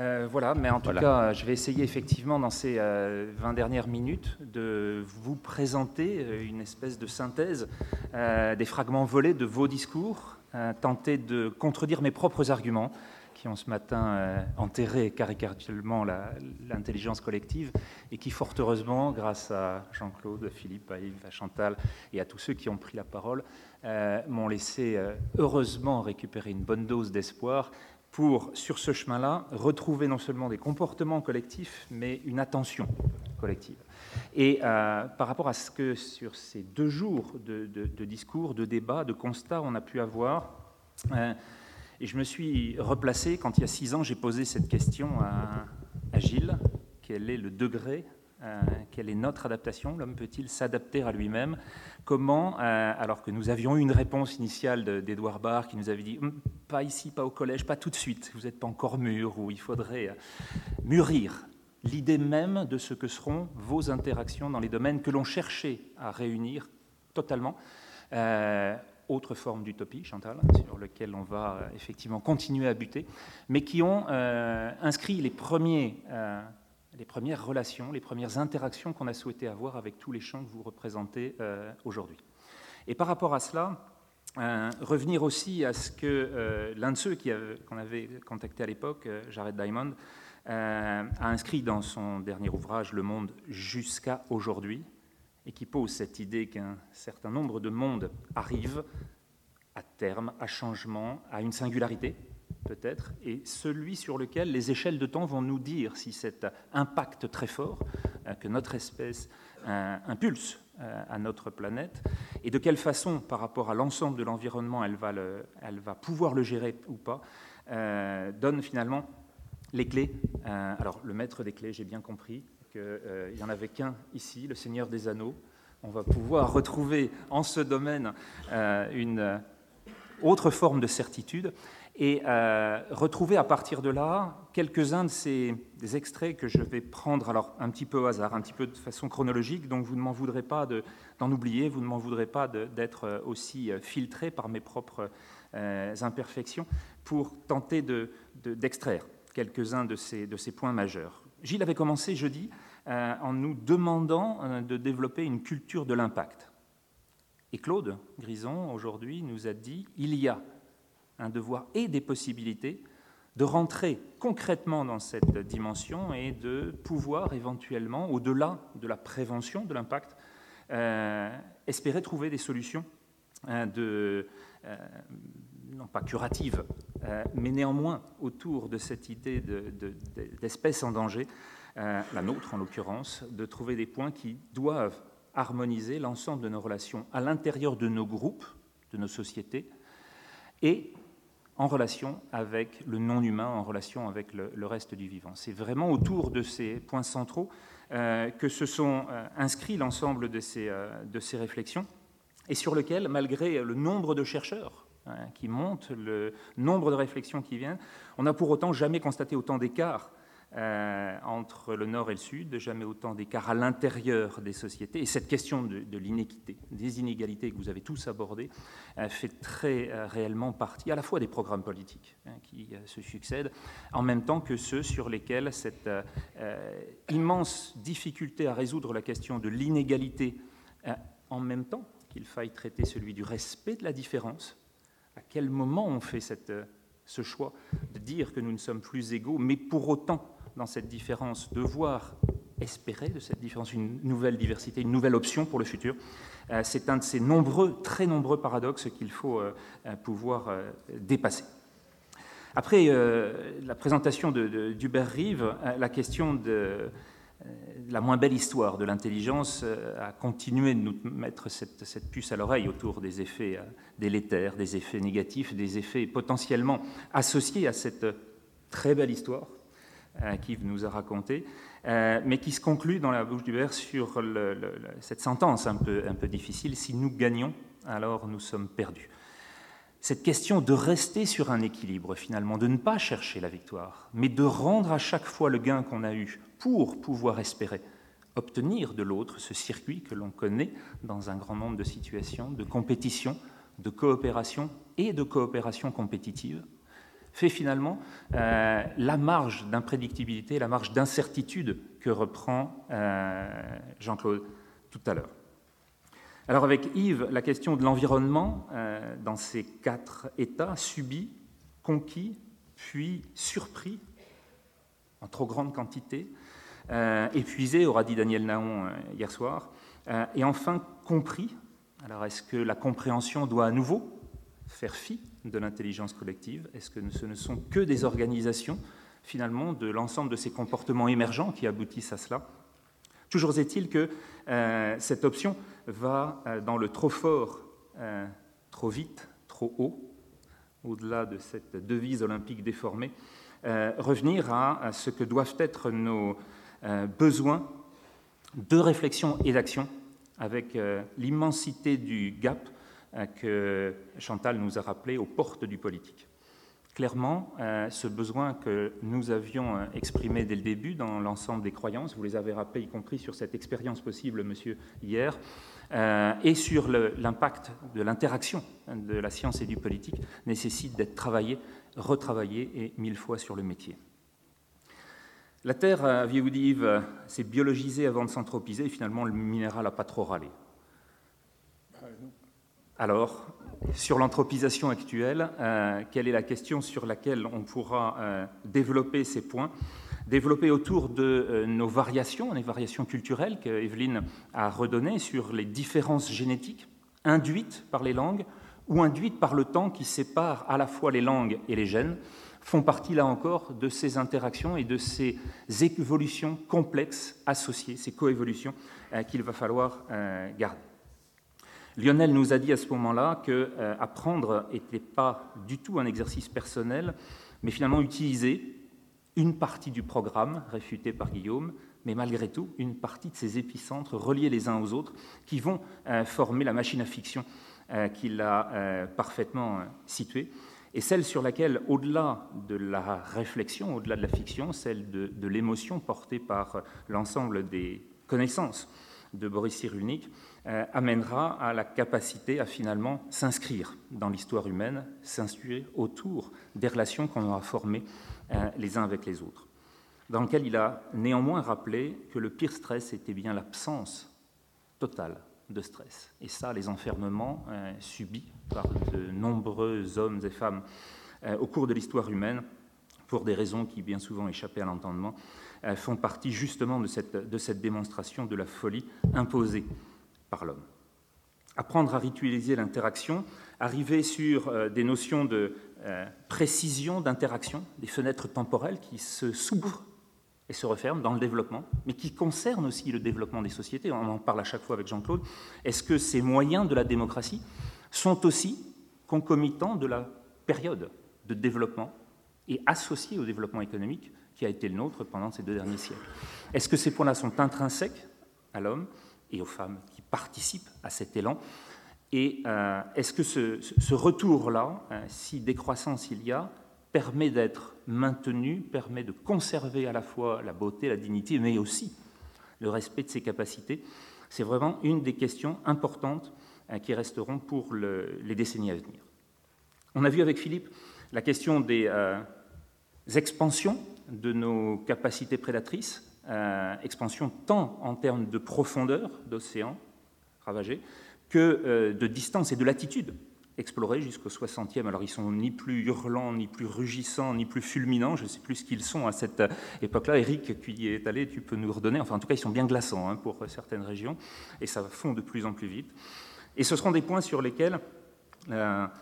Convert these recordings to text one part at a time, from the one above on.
Voilà, mais en tout Voilà. cas, je vais essayer effectivement dans ces 20 dernières minutes de vous présenter une espèce de synthèse des fragments volés de vos discours, tenter de contredire mes propres arguments qui ont ce matin enterré caricaturalement l'intelligence collective et qui, fort heureusement, grâce à Jean-Claude, à Philippe, à Yves, à Chantal et à tous ceux qui ont pris la parole, m'ont laissé heureusement récupérer une bonne dose d'espoir pour, sur ce chemin-là, retrouver non seulement des comportements collectifs, mais une attention collective. Et par rapport à ce que, sur ces 2 jours de discours, de débats, de constats, on a pu avoir, et je me suis replacé, quand il y a 6 ans, j'ai posé cette question à Gilles, quel est le degré, quelle est notre adaptation, l'homme peut-il s'adapter à lui-même? Comment, alors que nous avions eu une réponse initiale d'Édouard Bahr qui nous avait dit pas ici, pas au collège, pas tout de suite, vous n'êtes pas encore mûr, ou il faudrait mûrir l'idée même de ce que seront vos interactions dans les domaines que l'on cherchait à réunir totalement. Autre forme d'utopie, Chantal, sur lequel on va effectivement continuer à buter, mais qui ont inscrit les premières relations, les premières interactions qu'on a souhaité avoir avec tous les champs que vous représentez aujourd'hui. Et par rapport à cela, revenir aussi à ce que l'un de ceux qu'on avait contacté à l'époque, Jared Diamond, a inscrit dans son dernier ouvrage, Le Monde jusqu'à aujourd'hui, et qui pose cette idée qu'un certain nombre de mondes arrivent à terme, à changement, à une singularité, peut-être, et celui sur lequel les échelles de temps vont nous dire si cet impact très fort que notre espèce impulse à notre planète, et de quelle façon, par rapport à l'ensemble de l'environnement, elle va pouvoir le gérer ou pas, donne finalement les clés. Alors, le maître des clés, j'ai bien compris qu'il n'y en avait qu'un ici, le Seigneur des Anneaux. On va pouvoir retrouver en ce domaine une autre forme de certitude et retrouver à partir de là quelques-uns de ces des extraits que je vais prendre alors un petit peu au hasard, un petit peu de façon chronologique, donc vous ne m'en voudrez pas d'en oublier, vous ne m'en voudrez pas d'être aussi filtré par mes propres imperfections pour tenter d'extraire quelques-uns de ces points majeurs. Gilles avait commencé jeudi en nous demandant de développer une culture de l'impact. Et Claude Grison, aujourd'hui, nous a dit « il y a un devoir et des possibilités de rentrer concrètement dans cette dimension et de pouvoir éventuellement, au-delà de la prévention de l'impact, espérer trouver des solutions non pas curatives, mais néanmoins autour de cette idée d'espèce en danger, la nôtre en l'occurrence, de trouver des points qui doivent harmoniser l'ensemble de nos relations à l'intérieur de nos groupes, de nos sociétés, et en relation avec le non-humain, en relation avec le reste du vivant. C'est vraiment autour de ces points centraux que se sont inscrits l'ensemble de ces réflexions, et sur lesquels, malgré le nombre de chercheurs qui montent, le nombre de réflexions qui viennent, on n'a pour autant jamais constaté autant d'écarts entre le Nord et le Sud, jamais autant d'écarts à l'intérieur des sociétés. Et cette question de l'inéquité, des inégalités que vous avez tous abordées, fait très réellement partie à la fois des programmes politiques qui se succèdent, en même temps que ceux sur lesquels cette immense difficulté à résoudre la question de l'inégalité, en même temps qu'il faille traiter celui du respect de la différence. À quel moment on fait ce choix de dire que nous ne sommes plus égaux, mais pour autant, dans cette différence, devoir espérer de cette différence une nouvelle diversité, une nouvelle option pour le futur. C'est un de ces très nombreux paradoxes qu'il faut pouvoir dépasser. Après la présentation d'Hubert Reeves, la question de la moins belle histoire de l'intelligence a continué de nous mettre cette puce à l'oreille autour des effets délétères, des effets négatifs, des effets potentiellement associés à cette très belle histoire qu'Yves nous a racontée, mais qui se conclut dans la bouche d'Hubert sur cette sentence un peu difficile: si nous gagnons, alors nous sommes perdus. Cette question de rester sur un équilibre, finalement, de ne pas chercher la victoire, mais de rendre à chaque fois le gain qu'on a eu pour pouvoir espérer obtenir de l'autre ce circuit que l'on connaît dans un grand nombre de situations, de compétition, de coopération et de coopération compétitive. fait finalement la marge d'imprédictibilité, la marge d'incertitude que reprend Jean-Claude tout à l'heure. Alors avec Yves, la question de l'environnement, dans ces 4 états, subi, conquis, puis surpris, en trop grande quantité, épuisé, aura dit Daniel Nahon hier soir, et enfin compris. Alors est-ce que la compréhension doit à nouveau faire fi de l'intelligence collective? Est-ce que ce ne sont que des organisations, finalement, de l'ensemble de ces comportements émergents qui aboutissent à cela? Toujours est-il que cette option va dans le trop fort, trop vite, trop haut, au-delà de cette devise olympique déformée, revenir à ce que doivent être nos besoins de réflexion et d'action, avec l'immensité du gap que Chantal nous a rappelé aux portes du politique. Clairement, ce besoin que nous avions exprimé dès le début dans l'ensemble des croyances, vous les avez rappelés, y compris sur cette expérience possible, monsieur, hier, et sur l'impact de l'interaction de la science et du politique, nécessite d'être travaillé, retravaillé et 1000 fois sur le métier. La Terre, aviez-vous dit Yves, s'est biologisée avant de s'anthropiser, et finalement le minéral n'a pas trop râlé. Alors, sur l'anthropisation actuelle, quelle est la question sur laquelle on pourra développer ces points, développer autour de nos variations, les variations culturelles qu'Evelyne a redonnées sur les différences génétiques induites par les langues ou induites par le temps qui sépare à la fois les langues et les gènes, font partie, là encore, de ces interactions et de ces évolutions complexes associées, ces coévolutions qu'il va falloir garder. Lionel nous a dit à ce moment-là qu'apprendre n'était pas du tout un exercice personnel, mais finalement utiliser une partie du programme, réfuté par Guillaume, mais malgré tout une partie de ces épicentres reliés les uns aux autres qui vont former la machine à fiction qu'il a parfaitement située, et celle sur laquelle, au-delà de la réflexion, au-delà de la fiction, celle de l'émotion portée par l'ensemble des connaissances de Boris Cyrulnik, amènera à la capacité à finalement s'inscrire dans l'histoire humaine, s'inscrire autour des relations qu'on aura formées les uns avec les autres, dans lequel il a néanmoins rappelé que le pire stress était bien l'absence totale de stress. Et ça, les enfermements subis par de nombreux hommes et femmes au cours de l'histoire humaine, pour des raisons qui bien souvent échappaient à l'entendement, font partie justement de cette démonstration de la folie imposée par l'homme. Apprendre à ritualiser l'interaction, arriver sur des notions de précision d'interaction, des fenêtres temporelles qui s'ouvrent et se referment dans le développement, mais qui concernent aussi le développement des sociétés. On en parle à chaque fois avec Jean-Claude. Est-ce que ces moyens de la démocratie sont aussi concomitants de la période de développement et associés au développement économique qui a été le nôtre pendant ces 2 derniers siècles? Est-ce que ces points-là sont intrinsèques à l'homme et aux femmes qui participent à cet élan? Et est-ce que ce retour-là, si décroissance il y a, permet d'être maintenu, permet de conserver à la fois la beauté, la dignité, mais aussi le respect de ses capacités? C'est vraiment une des questions importantes qui resteront pour les décennies à venir. On a vu avec Philippe la question des expansions de nos capacités prédatrices, expansion tant en termes de profondeur d'océan ravagé que de distance et de latitude explorée jusqu'au 60e. Alors ils sont ni plus hurlants, ni plus rugissants, ni plus fulminants, je ne sais plus ce qu'ils sont à cette époque-là. Eric, qui y est allé, tu peux nous redonner, enfin en tout cas ils sont bien glaçants pour certaines régions, et ça fond de plus en plus vite. Et ce seront des points sur lesquels la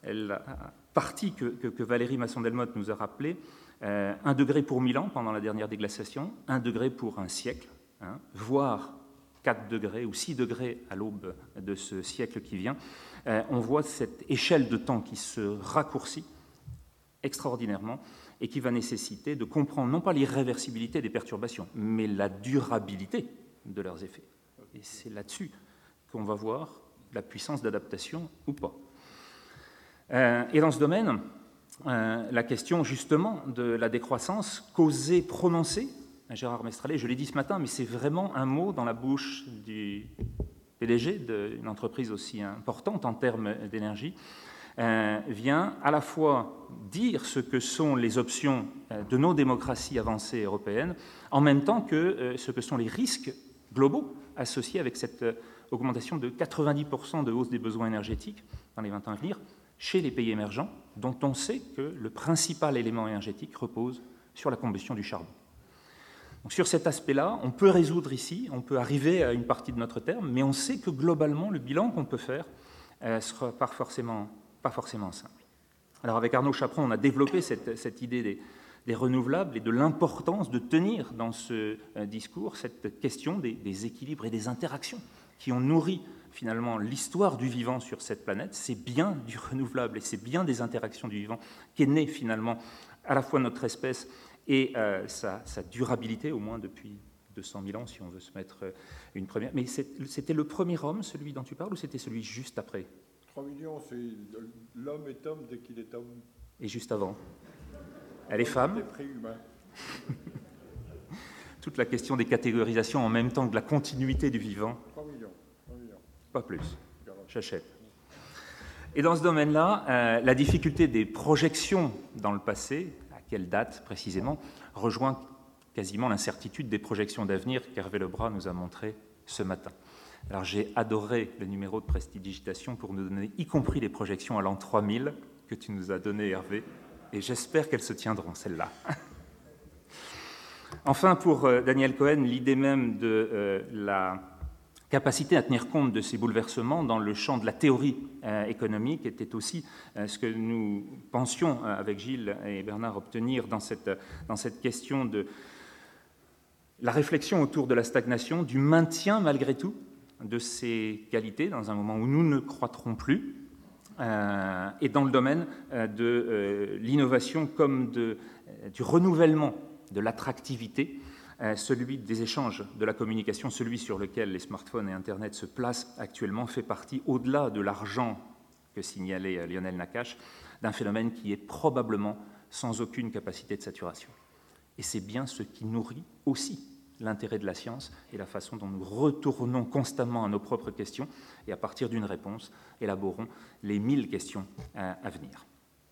partie que Valérie Masson-Delmotte nous a rappelé, 1 degré pour 1000 ans pendant la dernière déglaciation, 1 degré pour un siècle, voire 4 degrés ou 6 degrés à l'aube de ce siècle qui vient, on voit cette échelle de temps qui se raccourcit extraordinairement et qui va nécessiter de comprendre non pas l'irréversibilité des perturbations, mais la durabilité de leurs effets. Et c'est là-dessus qu'on va voir la puissance d'adaptation ou pas. Et dans ce domaine, la question justement de la décroissance causée, prononcée, Gérard Mestralet, je l'ai dit ce matin, mais c'est vraiment un mot dans la bouche du PDG d'une entreprise aussi importante en termes d'énergie, vient à la fois dire ce que sont les options de nos démocraties avancées européennes, en même temps que ce que sont les risques globaux associés avec cette augmentation de 90% de hausse des besoins énergétiques dans les 20 ans à venir chez les pays émergents, dont on sait que le principal élément énergétique repose sur la combustion du charbon. Donc, sur cet aspect-là, on peut résoudre ici, on peut arriver à une partie de notre terme, mais on sait que globalement, le bilan qu'on peut faire ne sera pas forcément simple. Alors avec Arnaud Chaperon, on a développé cette idée des renouvelables et de l'importance de tenir dans ce discours cette question des équilibres et des interactions qui ont nourri finalement l'histoire du vivant sur cette planète. C'est bien du renouvelable et c'est bien des interactions du vivant qu'est née finalement à la fois notre espèce et sa durabilité, au moins depuis 200 000 ans, si on veut se mettre une première. Mais c'était le premier homme, celui dont tu parles, ou c'était celui juste après? 3 millions, c'est l'homme est homme dès qu'il est homme. Et juste avant? Elle est femme? Des préhumains. Toute la question des catégorisations en même temps que de la continuité du vivant. 3 millions. Pas plus. J'achète. Et dans ce domaine-là, la difficulté des projections dans le passé, à quelle date précisément, rejoint quasiment l'incertitude des projections d'avenir qu'Hervé Lebras nous a montré ce matin. Alors j'ai adoré le numéro de Prestidigitation pour nous donner, y compris les projections à l'an 3000 que tu nous as données, Hervé, et j'espère qu'elles se tiendront, celles-là. Enfin, pour Daniel Cohen, l'idée même de la capacité à tenir compte de ces bouleversements dans le champ de la théorie économique était aussi ce que nous pensions avec Gilles et Bernard obtenir dans cette question de la réflexion autour de la stagnation, du maintien malgré tout de ces qualités dans un moment où nous ne croîtrons plus, et dans le domaine de l'innovation comme du renouvellement de l'attractivité, celui des échanges, de la communication, celui sur lequel les smartphones et Internet se placent actuellement, fait partie, au-delà de l'argent que signalait Lionel Nakache, d'un phénomène qui est probablement sans aucune capacité de saturation. Et c'est bien ce qui nourrit aussi l'intérêt de la science et la façon dont nous retournons constamment à nos propres questions et à partir d'une réponse, élaborons les 1000 questions à venir.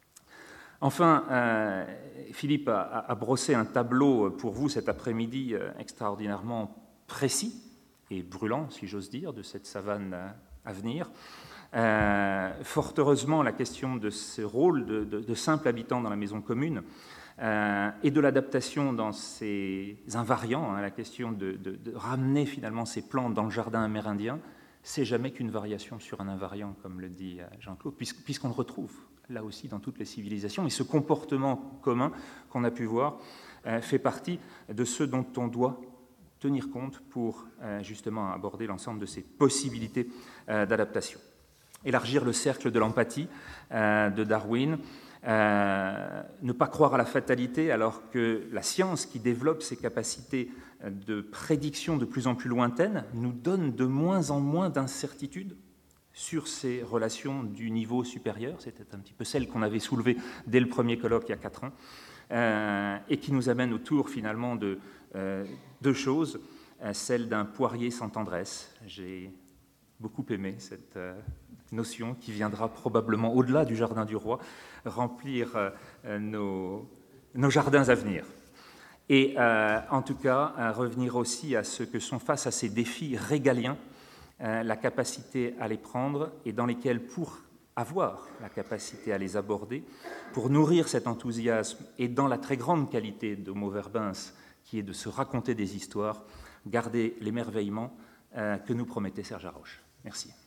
Enfin, Philippe a brossé un tableau pour vous cet après-midi extraordinairement précis et brûlant, si j'ose dire, de cette savane à venir. Fort heureusement, la question de ce rôle de simple habitant dans la maison commune et de l'adaptation dans ces invariants, la question de ramener finalement ces plantes dans le jardin amérindien, c'est jamais qu'une variation sur un invariant, comme le dit Jean-Claude, puisqu'on le retrouve là aussi dans toutes les civilisations. Et ce comportement commun qu'on a pu voir fait partie de ce dont on doit tenir compte pour justement aborder l'ensemble de ces possibilités d'adaptation. Élargir le cercle de l'empathie de Darwin, ne pas croire à la fatalité alors que la science qui développe ses capacités de prédiction de plus en plus lointaines nous donne de moins en moins d'incertitudes sur ces relations du niveau supérieur. C'était un petit peu celle qu'on avait soulevée dès le premier colloque il y a 4 ans, et qui nous amène autour finalement de deux choses, celle d'un poirier sans tendresse. J'ai beaucoup aimé cette notion qui viendra probablement au-delà du jardin du roi, remplir nos jardins à venir. Et en tout cas, revenir aussi à ce que sont face à ces défis régaliens, la capacité à les prendre et dans lesquels, pour avoir la capacité à les aborder, pour nourrir cet enthousiasme et dans la très grande qualité d'Homo verbens, qui est de se raconter des histoires, garder l'émerveillement que nous promettait Serge Haroche. Merci.